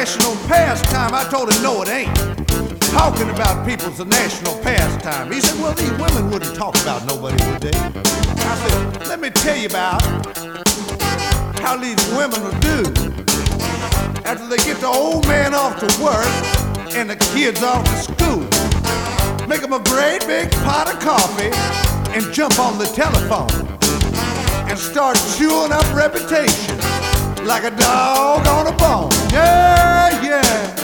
national pastime. I told him, no, it ain't. Talking about people's a national pastime. He said, well, these women wouldn't talk about nobody, would they? I said, let me tell you about how these women will do after they get the old man off to work and the kids off to school. Make them a great big pot of coffee and jump on the telephone and start chewing up reputation like a dog on a bone. Yeah, yeah.